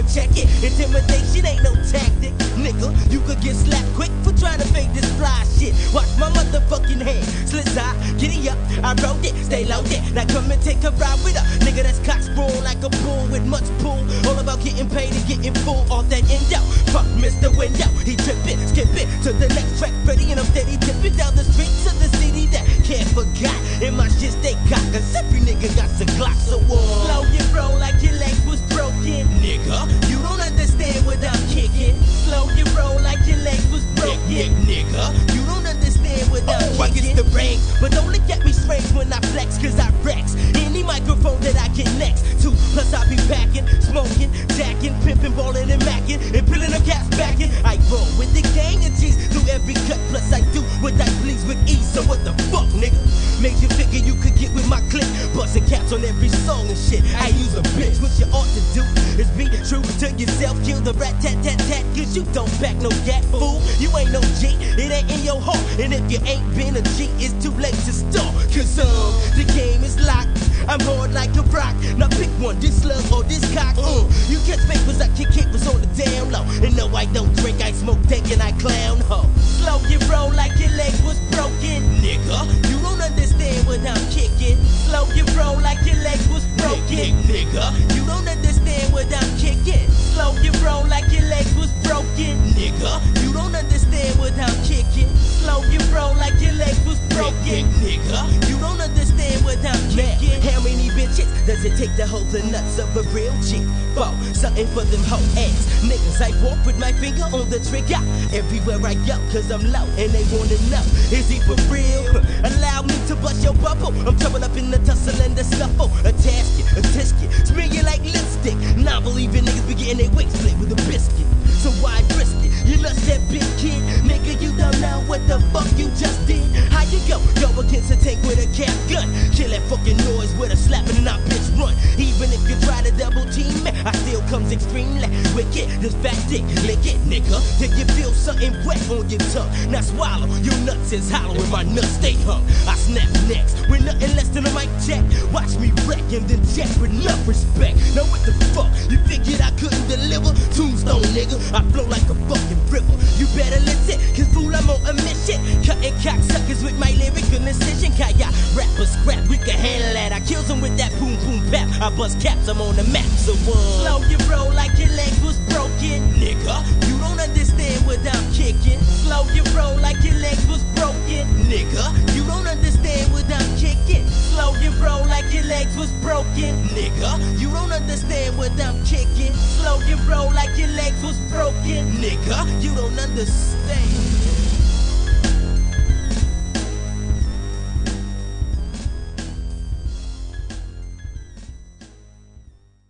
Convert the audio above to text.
check it. Intimidation ain't no tactic, nigga. You could get slapped quick for trying to fake this fly shit. Watch my motherfucking hand, slits high, giddy up. I wrote it, stay loaded. Now come and take a ride with a nigga that's cock sprawl like a bull with much pull. All about getting paid and getting full off that endo. Fuck Mr. Window, he trippin', skippin' to the next track, ready and I'm steady dipping down the streets of the city that can't forgot. And my shit stay cock, cause every nigga got some Glock, so slow your roll like your legs was broken, nigga. You don't understand what I'm kicking. Slow your roll like your legs was broken, nigga. You don't understand what I'm kicking. I get the range, but don't look at me strange when I flex, cause I Rex any microphone that I get next to. Plus I be packing, smoking, jacking, pimping, ballin' and macking, and pillin' them cats backing. I roll with the gang of G's through every cut. Plus I do what I please with ease. So what the fuck, nigga? Made you figure you could get with my clique, bustin' caps on every song and shit. I use a bitch. What you ought to do is be true to yourself. Kill the rat tat tat tat, cause you don't back no gat, fool. You ain't no G, it ain't in your heart. And if you ain't been a G, it's too late to start. Cause the game is locked. I'm hard like a rock. Now pick one, this slug or this cock. You catch papers, I kick capers on the down low. And no, I don't drink, I smoke dank and I clown ho. Slow your roll like your leg was broken, nigga. You don't understand what I'm kicking. Slow your roll like your leg was broken, nigga. You don't understand what I'm kicking. Slow your roll like your leg was broken, nigga. You don't understand what I'm kicking. Slow your roll like your leg was broken, nigga. You don't understand what I'm kicking. How many bitches does it take to hold the nuts of a real G? For something for them hoe ass niggas. I walk with my finger on the trigger everywhere I go, cause I'm low and they wanna know, is he for real? Allow me to bust your bubble. I'm trouble up in the tussle and the scuffle. A tasket, a tisket, smear you like lipstick. Non-believing niggas be getting their wings split with a biscuit. So why risk it? You lost that big kid, nigga. You don't know what the fuck you just did. How you go? Go against a tank with a cap gun. Kill that fucking noise with a slap and a bitch run. Even if you try to double team me, I still comes extremely wicked. This fat dick, lick it, nigga. Till you feel something wet on your tongue. Now swallow, your nuts is hollow and my nuts stay hung. I snap next with nothing less than a mic check. Watch me wreck and then check with enough respect. Now what the fuck? You figured I couldn't deliver? Tombstone, nigga. I flow like a fucking river. You better listen, cause fool, I'm on a mission. Cutting cocksuckers with my lyrical incision. Kaya rappers scrap, we can handle that. I kills them with that boom boom bap. I bust caps, I'm on the map. So slow your roll like your leg was broken, nigga. You don't understand what I'm kicking. Slow your roll like your leg was broken, nigga. You don't understand what I'm kicking. Slow your roll like your legs was broken, nigga. You don't understand what I'm kicking. Slow your roll like your legs was broken, nigga. You don't understand.